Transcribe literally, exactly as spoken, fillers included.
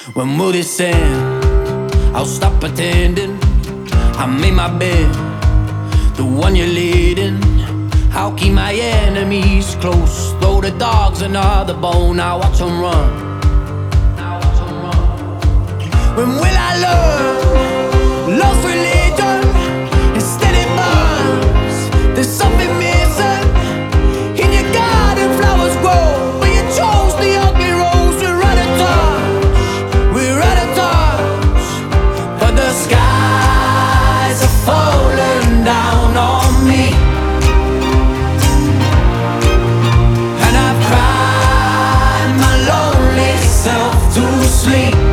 When will this end? I'll stop pretending. I made my bed, the one you're leading. I'll keep my enemies close, throw the dogs another bone. Now watch them run. When will I learn love's religion? Instead it burns. There's something missing. In your garden flowers grow, but you chose the ugly rose. We're out of touch, we're out of touch. But the skies are falling down on me, and I've cried my lonely self to sleep.